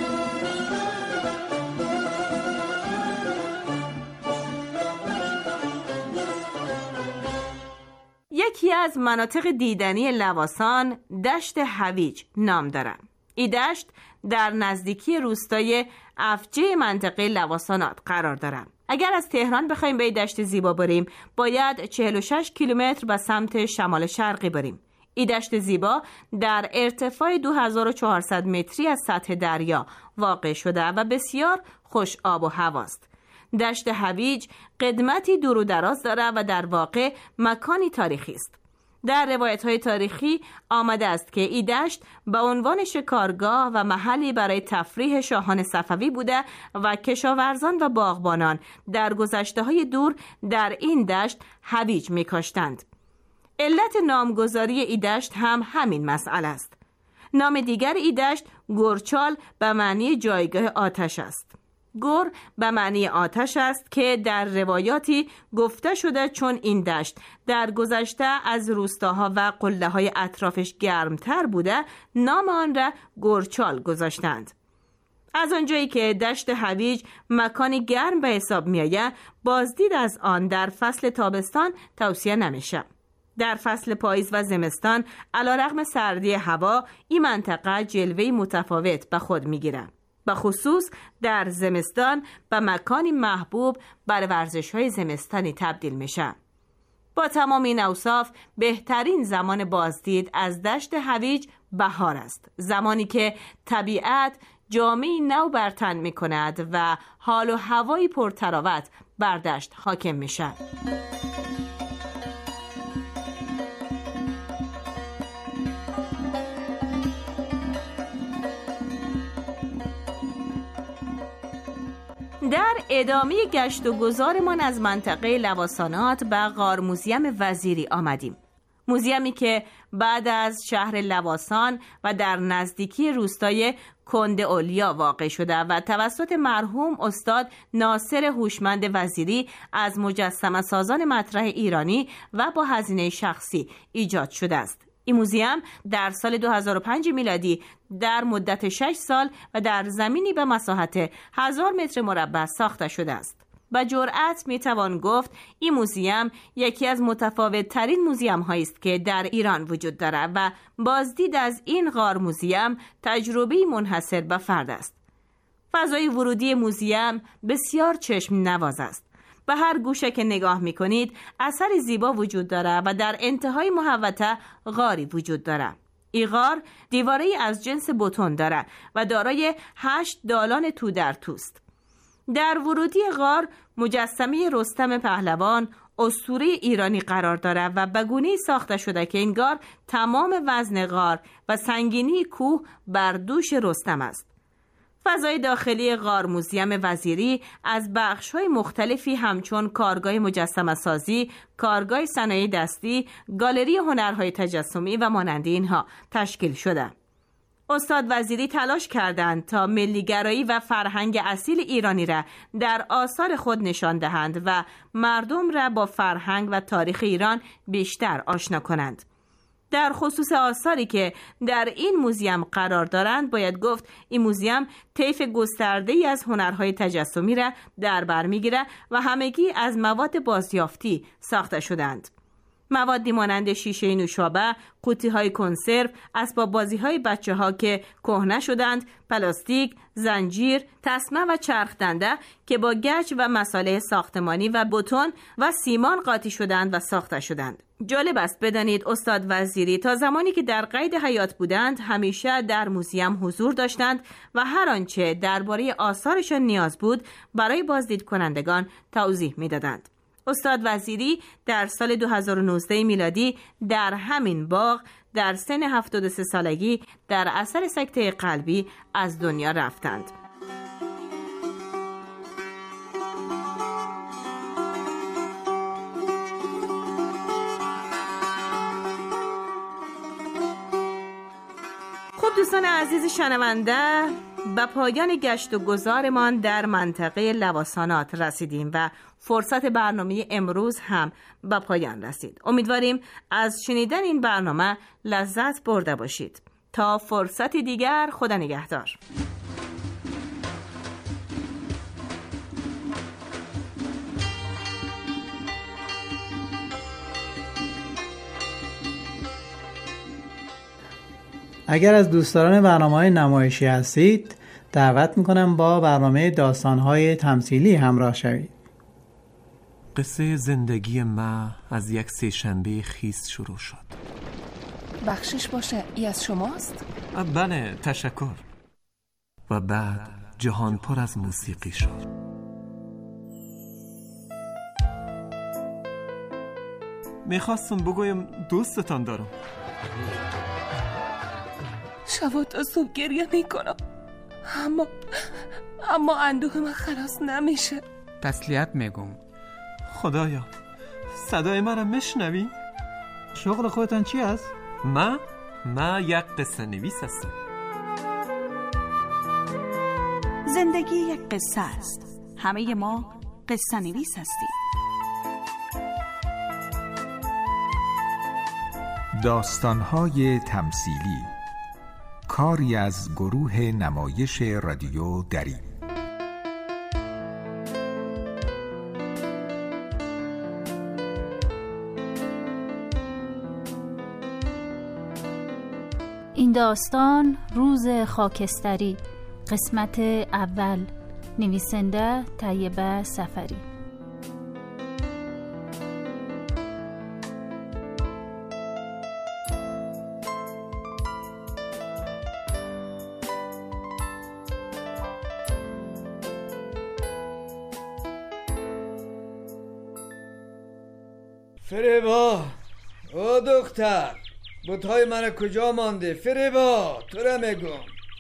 یکی از مناطق دیدنی لواسان دشت هویج نام دارد. این دشت در نزدیکی روستای افجه منطقه لواسانات قرار دارد. اگر از تهران بخوایم به این دشت زیبا بریم، باید 46 کیلومتر به سمت شمال شرقی بریم. این دشت زیبا در ارتفاع 2400 متری از سطح دریا واقع شده و بسیار خوش آب و هواست. دشت هویج قدمتی دور و دراز دارد و در واقع مکانی تاریخی است. در روایت‌های تاریخی آمده است که این دشت به عنوان شکارگاه و محلی برای تفریح شاهان صفوی بوده و کشاورزان و باغبانان در گذشته‌های دور در این دشت هویج می‌کاشتند. علت نامگذاری این دشت هم همین مسئله است. نام دیگر این دشت گرچال به معنی جایگاه آتش است. گر به معنی آتش است که در روایاتی گفته شده چون این دشت در گذشته از روستاها و قله‌های اطرافش گرمتر بوده، نام آن را گرچال گذاشتند. از آنجایی که دشت هویج مکانی گرم به حساب می‌آید، بازدید از آن در فصل تابستان توصیه نمیشه. در فصل پاییز و زمستان علیرغم سردی هوا این منطقه جلوه‌ای متفاوت به خود می‌گیرد. به خصوص در زمستان به مکانی محبوب برای ورزش‌های زمستانی تبدیل میشه. با تمام این اوصاف بهترین زمان بازدید از دشت هویج بهار است، زمانی که طبیعت جامه‌ای نو بر تن می‌کند و حال و هوایی پرتراوت بر دشت حاکم میشه. در ادامه گشت و گذارمان از منطقه لواسانات به غار موزیم وزیری آمدیم. موزیمی که بعد از شهر لواسان و در نزدیکی روستای کند اولیا واقع شده و توسط مرحوم استاد ناصر هوشمند وزیری از مجسمه سازان مطرح ایرانی و با هزینه شخصی ایجاد شده است. این موزیم در سال 2005 میلادی در مدت 6 سال و در زمینی به مساحت 1000 متر مربع ساخته شده است. با جرأت میتوان گفت این موزیم یکی از متفاوت ترین موزیم هایی است که در ایران وجود دارد و بازدید از این غار موزیم تجربه منحصر به فرد است. فضای ورودی موزیم بسیار چشم نواز است. به هر گوشه که نگاه میکنید اثری زیبا وجود دارد و در انتهای محوطه غاری وجود دارد. این غار دیواره‌ای از جنس بتون دارد و دارای 8 دالان تو در توست. در ورودی غار مجسمه رستم پهلوان اسطوره ایرانی قرار دارد و به گونه‌ای ساخته شده که انگار تمام وزن غار و سنگینی کوه بر دوش رستم است. فضای داخلی غار موزیم وزیری از بخش‌های مختلفی همچون کارگاه مجسمه سازی، کارگاه صنایع دستی، گالری هنرهای تجسمی و مانند اینها تشکیل شده. استاد وزیری تلاش کردند تا ملیگرایی و فرهنگ اصیل ایرانی را در آثار خود نشان دهند و مردم را با فرهنگ و تاریخ ایران بیشتر آشنا کنند. در خصوص آثاری که در این موزیم قرار دارند باید گفت این موزیم طیف گسترده‌ای از هنرهای تجسمی را در بر می‌گیرد و همگی از مواد بازیافتی ساخته شدند. موادی مانند شیشه نوشابه، قوطی‌های کنسرو، اسباب بازی‌های بچه‌ها که کهنه شدند، پلاستیک، زنجیر، تسمه و چرخ دنده که با گچ و مصالح ساختمانی و بتون و سیمان قاطی شدند و ساخته شدند. جالب است بدانید استاد وزیری تا زمانی که در قید حیات بودند همیشه در موزیم حضور داشتند و هر آنچه درباره آثارشان نیاز بود برای بازدید کنندگان توضیح می‌دادند. استاد وزیری در سال 2019 میلادی در همین باغ در سن 73 سالگی در اثر سکته قلبی از دنیا رفتند. خب دوستان عزیز شنونده، به پایان گشت و گذارمان در منطقه لواسانات رسیدیم و فرصت برنامه امروز هم به پایان رسید. امیدواریم از شنیدن این برنامه لذت برده باشید. تا فرصتی دیگر، خدا نگهدار. اگر از دوستداران برنامه‌های نمایشی هستید دعوت میکنم با برنامه داستان‌های تمثیلی همراه شوید. قصه زندگی ما از یک سه‌شنبه خیس شروع شد. بخشش باشه، ای از شماست؟ بله، تشکر. و بعد جهان پر از موسیقی شد. میخواستم بگویم دوستتان دارم. شب تا صبح گریه میکنم اما اندوه من خلاص نمیشه. تسلیت میگم. خدایا، صدای من را میشنوی؟ شغل خودتان چی است؟ ما یک قصه نویس هستم. زندگی یک قصه است. همه ما قصه نویس هستیم. داستان‌های تمثیلی، کاری از گروه نمایش رادیو دری. این داستان روز خاکستری، قسمت اول، نویسنده طیبه سفری. فریبا، او دختر، بوتهای من کجا مانده؟ فریبا، تو را میگم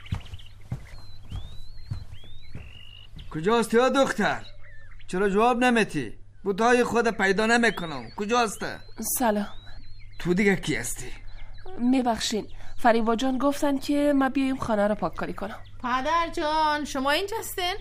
کجاست یا دختر؟ چرا جواب نمیتی؟ بوتهای خود پیدا نمیکنم. کجاست؟ سلام. تو دیگه کی هستی؟ میبخشین فریبا جان گفتن که ما بیایم خانه رو پاک کاری کنم. پدر جان شما اینجا هستین؟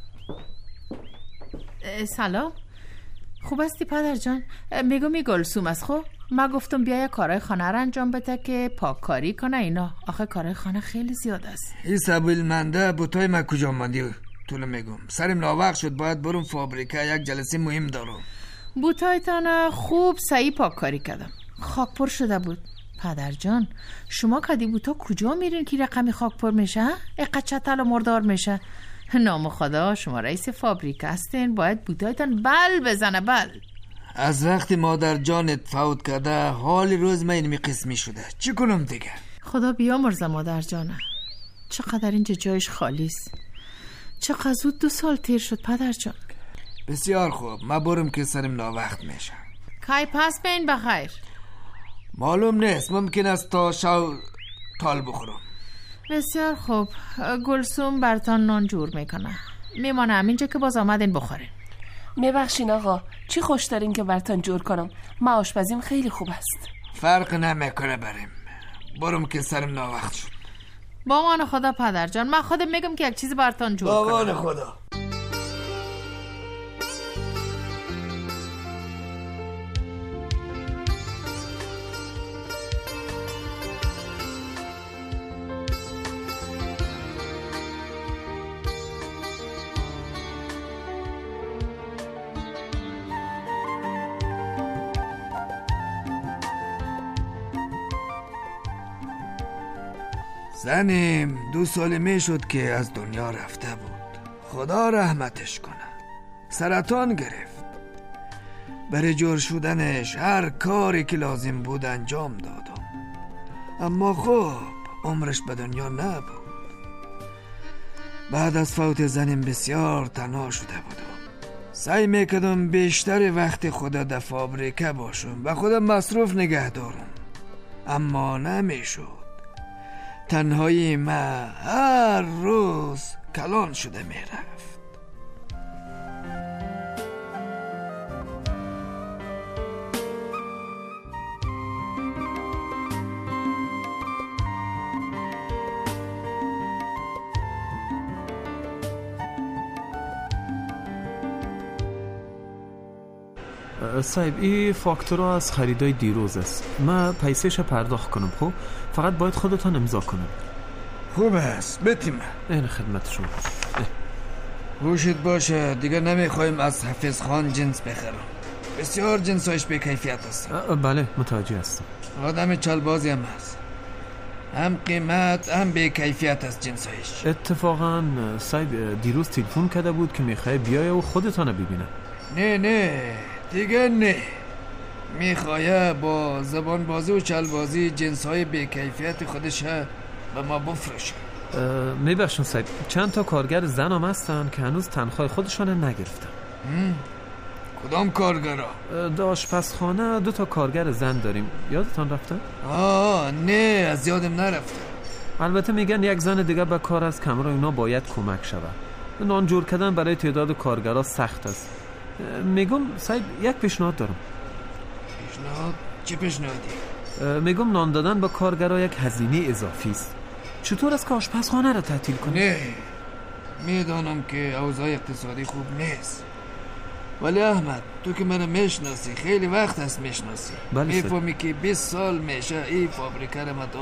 سلام، خوب هستی پدر جان؟ میگم گلسوم است. خب ما گفتم بیا کارهای خانه رو انجام بده که پاک کاری کنه اینا. آخه کارهای خانه خیلی زیاد است. این سبیل منده بوتای من کجا ماندی؟ طول میگم سرم ناوقت شد، باید برم فابریکه، یک جلسه مهم دارم. بوتایتان خوب صحیح پاک کاری کردم، خاک پر شده بود. پدر جان شما کدی بوتا کجا میرین که رقمی خاک پر میشه؟ اقا چتل و مردار میشه. نام خدا شما رئیس فابریکه هستین، باید بوتایتان بل بزنه بل. از وقتی مادر جانت فوت کرده حال روز من اینمی قسمی شده، چی کنم دیگه؟ خدا بیامرزه مادر جانه. چقدر اینجا جایش خالیست. چقدر زود 2 سال تیر شد پدر جان. بسیار خوب، ما برم که سرم ناوقت میشه. کی پس بین بخیر؟ معلوم نیست، ممکن است تا شو تال بخورم. بسیار خوب، گلسوم برتان نان جور میکنه، میمانم اینجا که باز آمدین بخورین. میبخشین آقا، چی خوش دارین که برتان جور کنم؟ ما آشپزیم خیلی خوب است. فرق نمیکنه بریم، برم که سرم ناوقت شد. با مان خدا پدر جان، من خودم میگم که یک چیزی برتان جور کنم. با مان خدا. زنیم 2 سال می شد که از دنیا رفته بود، خدا رحمتش کنه. سرطان گرفت. برای جور شدنش هر کاری که لازم بود انجام دادم، اما خب عمرش به دنیا نبود. بعد از فوت زنیم بسیار تنها شده بودم. سعی میکردم بیشتر وقت خدا در فابریکه باشم و خودم مصروف نگه دارم، اما نمیشد. تنهایی من هر روز کلان شده میرفت. صاحب این فاکتورا از خریدای دیروز است، من پیسهش پرداخت کنم. خب فقط باید خودتان امضا کنم. خوب است، بتیم. این خدمت شما. گوشت باشه دیگه نمیخوایم از حفظ خان جنس بخرم، بسیار جنسایش به کیفیت است. بله متوجه هستم. آدم چالبازی هم هست، هم قیمت هم به کیفیت است جنسایش. اتفاقا صاحب دیروز تلفن کرده بود که میخوای بیای و خودتانو ببینه. نه دیگه نه، میخواه با زبان بازی و چلبازی جنسهای به کیفیت خودش به ما بفروشه. میبخشون صاحب، چند تا کارگر زن هم هستن که هنوز تنخواه خودشان نگرفتن. کدام کارگرها؟ در آشپزخانه 2 تا کارگر زن داریم، یادتان رفته؟ نه از یادم نرفته. البته میگن یک زن دیگه به کار از کمرا اینا باید کمک شود. نان جور کردن برای تعداد کارگرها سخت است. میگم صاحب یک پیشنهاد دارم. پیشنهاد؟ چه پیشنهادی؟ میگم نان دادن به کارگرها یک هزینه اضافی است. چطور است که آشپزخانه را تعطیل کنیم؟ نه میدانم که اوضاع اقتصادی خوب نیست، ولی احمد تو که منو میشناسی، خیلی وقت است میشناسی، میفهمی که 20 سال میشه این فابریکه را دارم.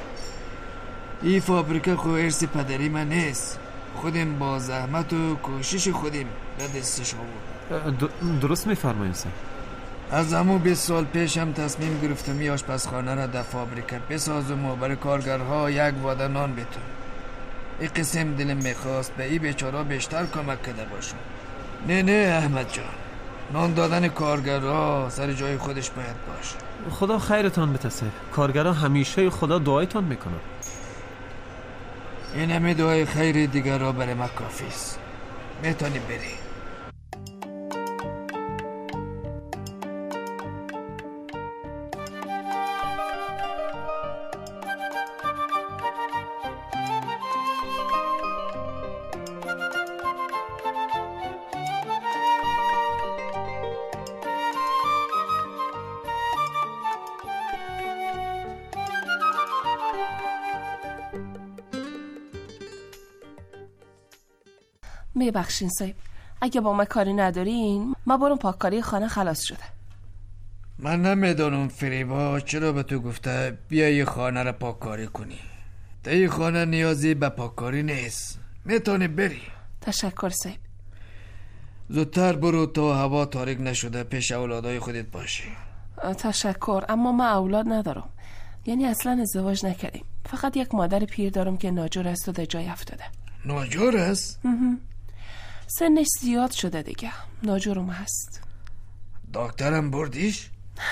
این فابریکه خو ارث پدری من نیست، خودم با زحمت و کوشش خودم به دستش آوردم. درست میفرمایید صاحب. از همون 20 سال پیشم تصمیم گرفتم این آشپزخانه را در فابریکه بسازم و برای کارگرها یک واده نان بتونم. این قسم دلم میخواست به این بیچارا بیشتر کمک کرده باشم. نه احمد جان، نان دادن کارگرها سر جای خودش باید باشه. خدا خیرتان بده صاحب، کارگرها همیشه خدا دعایتان میکنن. این همه دعای خیر دیگر را برای ما کافی است، میتونی بری. میبخشین صاحب، اگه با ما کاری ندارین ما برم پاککاری خانه خلاص شده. من نمیدونم فریبا چرا به تو گفته بیا یه خانه را پاککاری کنی. این خانه نیازی به پاککاری نیست، میتونی بری. تشکر صاحب. زودتر برو تا هوا تاریک نشده پیش اولادای خودت باشی. تشکر، اما من اولاد ندارم، یعنی اصلا ازدواج نکردیم. فقط یک مادر پیر دارم که ناجور است و در جای افتاده. ناجور است؟ سنش زیاد شده دیگه، ناجورم هست. دکترم بردیش؟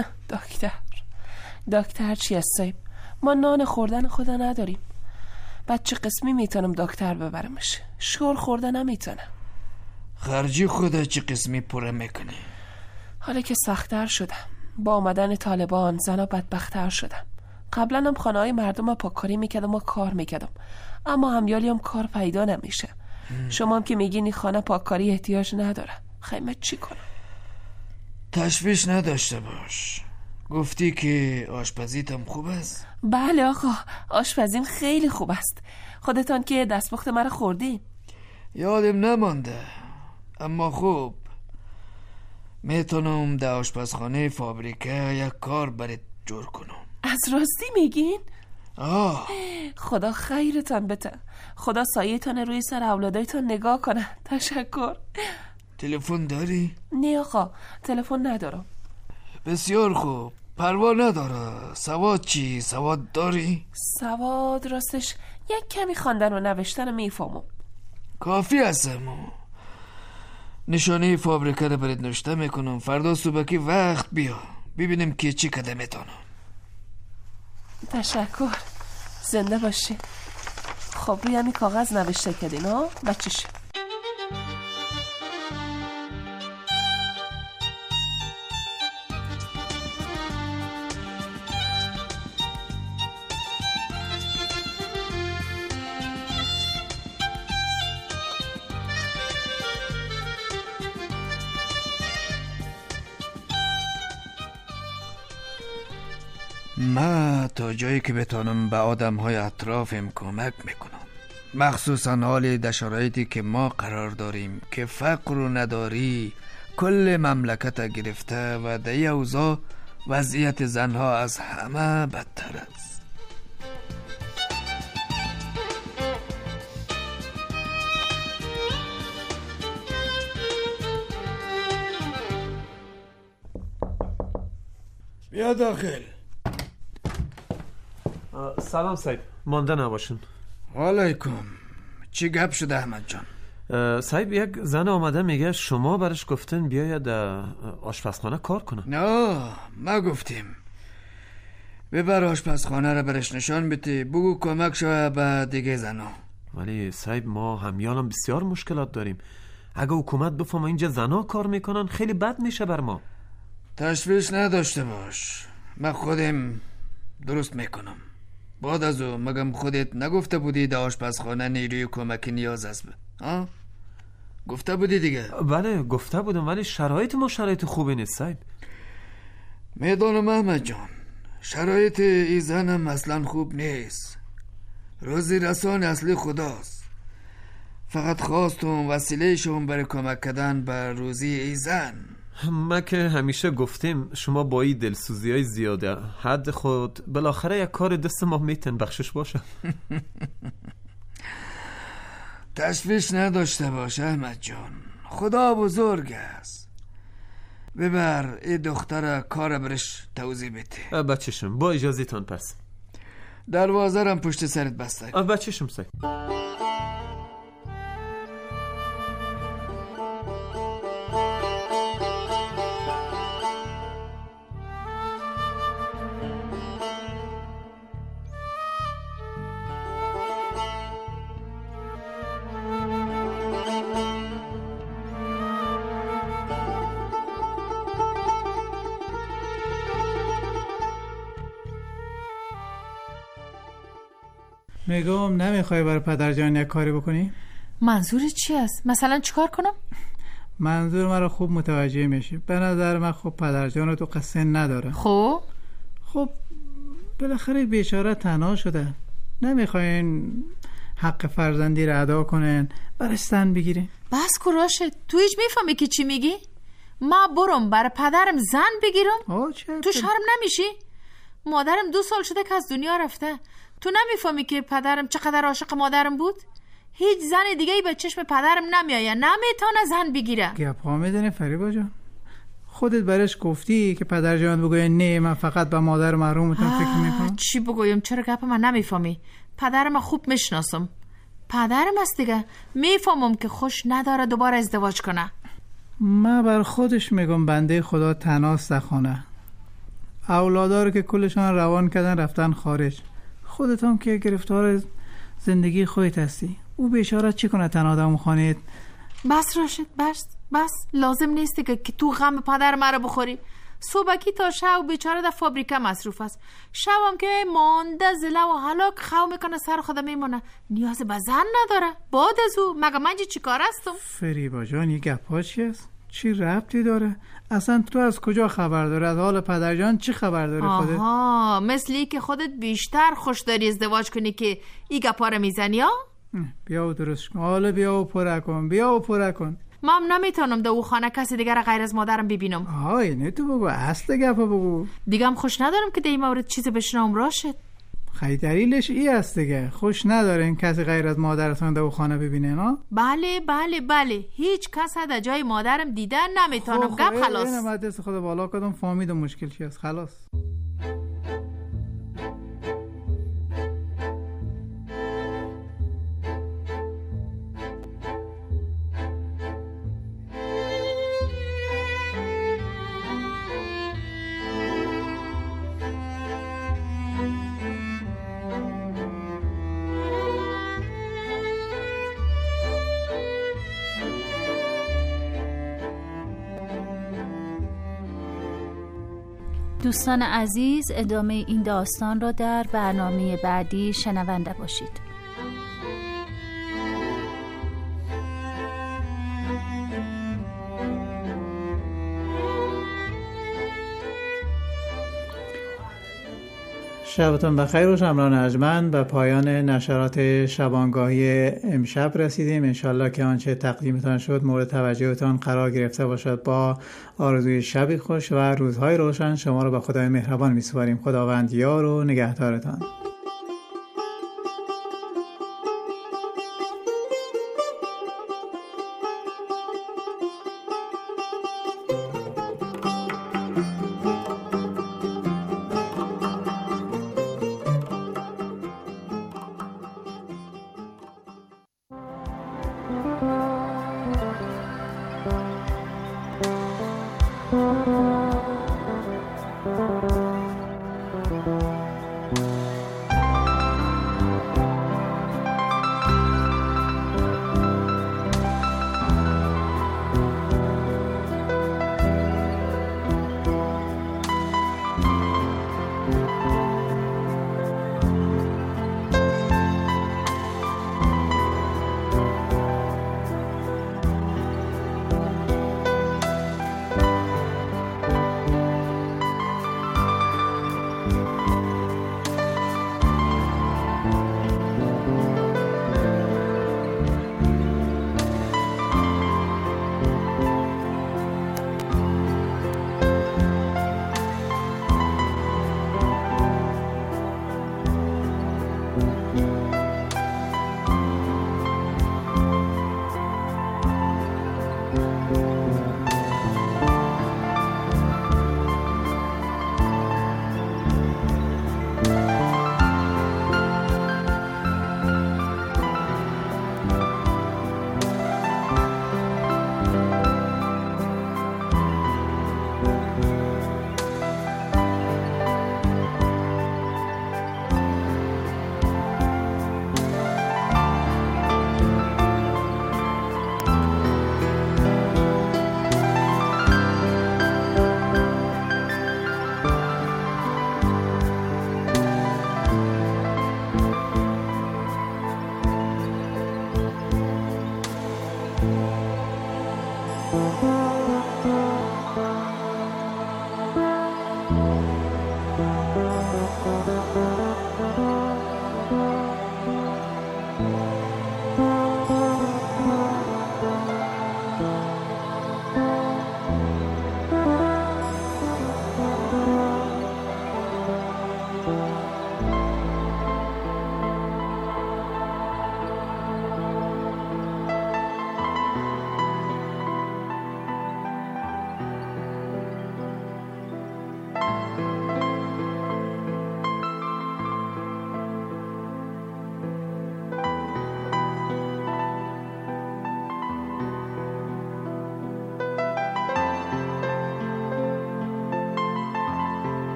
دکتر چی است صاحب؟ ما نان خوردن خدا نداریم. بچه قسمی میتونم دکتر ببرمش، شور خوردن نمیتونم. خرجی خدا چه قسمی پره میکنی؟ حالا که سخت‌تر شده، با آمدن طالبان زنا بدبخت‌تر شدن. قبلا هم خانه های مردم پاککاری میکردم و کار میکردم، اما همیالی هم کار پیدا نمیشه. شما هم که میگین این خانه پاککاری احتیاج نداره، خیمت چی کنم؟ تشویش نداشته باش. گفتی که آشپزیت هم خوب است؟ بله آقا، آشپزیم خیلی خوب است. خودتان که دستپخت مرا خوردی؟ یادم نمانده، اما خوب. میتونم در آشپزخانه فابریکه یک کار برات جور کنم. از راستی میگین؟ خدا خیرتان بده. خدا سایه‌تان روی سر اولادایتان نگاه کنه. تشکر. تلفن داری؟ نه آقا، تلفن ندارم. بسیار خوب، پروا نداره. سواد چی؟ سواد داری؟ سواد راستش یک کمی خواندن و نوشتن میفهمم. کافی هستم. نشانه فابریکه رو برات نوشته میکنم. فردا صبحی وقت بیا ببینیم که چی کده میتونم. تشکر، زنده باشی. خب روی همین کاغذ نوشته کردین ها بچه‌ش. من تا جایی که بتونم به آدم‌های اطرافم کمک میکنم، مخصوصا حال در شرایطی که ما قرار داریم که فقر و نداری کل مملکت گرفته و در این اوضاع وضعیت زنها از همه بدتر است. بیا داخل. سلام صاحب، مانده نباشین. علیکم. چی گپ شده احمد جان؟ صاحب یک زن آمده میگه شما برش گفتن بیاید آشپزخانه کار کنه. نه ما گفتیم ببر آشپزخانه را برش نشان بده، بگو کمک شوه به دیگه زنا. ولی صاحب ما همیالم بسیار مشکلات داریم. اگه حکومت بفهمه اینجا زنا کار میکنن خیلی بد میشه بر ما. تشویش نداشته باش، من خودم درست میکنم. بعد از او مگم خودت نگفته بودی در آشپزخانه نیروی کمکی نیاز است؟ گفته بودی دیگه. بله گفته بودم، ولی شرایط ما شرایط خوبی نیست صاحب. میدانم احمد جان، شرایط ای زنم اصلا خوب نیست. روزی رسان اصلی خداست. فقط خواستم وسیله شون برای کمک کردن به روزی ای زن. ما که همیشه گفتیم شما با این دلسوزی های زیاده حد خود بالاخره یک کار دست ما میتن بخشش باشه. تشویش نداشته باش احمد جان، خدا بزرگ است. ببر ای دختر کار برش توضیح بده. بچشم با اجازه تان پس. دروازه رم پشت سرت بسته. بچشم سای. میگم نمیخوای برای پدرجان یک کاری بکنی؟ منظورت چی است؟ مثلا چیکار کنم؟ منظور من رو خوب متوجه میشی. به نظر من خب پدرجان رو تو قصه نداره. خب بالاخره بیچاره تنها شده، نمیخواین حق فرزندی رو ادا کنن برای سن بگیرین؟ بس کراشه، تو هیچ میفهمی که چی میگی؟ ما برم برای پدرم زن بگیرم؟ تو شرم نمیشی؟ مادرم 2 سال شده که از دنیا رفته. تو نمیفهمی که پدرم چقدر عاشق مادرم بود؟ هیچ زن دیگه ای به چشم پدرم نمیایه، نمیتونه زن بگیره. گپا میدنی فریبا جان؟ خودت برش گفتی که پدر جان بگویه نه من فقط به مادر محرومتون فکر میکنم؟ چی بگویم؟ چرا گپ من نمیفهمی؟ پدرم خوب میشناسم، پدرم است دیگه، میفهمم که خوش نداره دوباره ازدواج کنه. من بر خودش میگم بنده خدا تناست در خانه، اولادا رو که کلشان روان کردن رفتن خارج، خودت هم که گرفتار زندگی خودت هستی، او بیچاره چی کنه تنها در اون خانه؟ بس راشد، بس لازم نیست که تو غم پدر مرا بخوری. صبحکی تا شب بیچاره در فابریکه مصروف است، شبم که مانده زله و هلاک خو میکنه سر خودم میمونه، نیاز به زن نداره. بعد از او مگه من چی کار هستم؟ فریبا جان یه گپا چی است؟ چی ربطی داره؟ اصلا تو از کجا خبر داره؟ از حال پدرجان چی خبر داره خودت؟ آها، مثلی که خودت بیشتر خوش داری ازدواج کنی که ای گپا رو میزنی ها؟ بیا و درست کن، حالا بیا و پره کن. من نمیتونم در او خانه کسی دیگر غیر از مادرم ببینم. آهای نه تو بگو، اصل گپا بگو. دیگه هم خوش ندارم که در این مورد چیزی بشنوم راشد. خیلی دلیلش ای است دیگه، خوش نداره این کسی غیر از مادرتون در او خانه ببینه نه؟ بله هیچ کس در جای مادرم دیدن نمیتونم. گپ خلاص. اینم دست خود بالا کردم فهمیدم مشکل چی است، خلاص. دوستان عزیز، ادامه این داستان را در برنامه بعدی شنونده باشید. شبتون بخیر و شمران ارجمند. به پایان نشرات شبانگاهی امشب رسیدیم. انشالله که آنچه تقدیمتان شد مورد توجهتان قرار گرفته باشد. با آرزوی شبی خوش و روزهای روشن شما را به خدای مهربان می‌سپاریم. خداوند یار و نگهدارتان.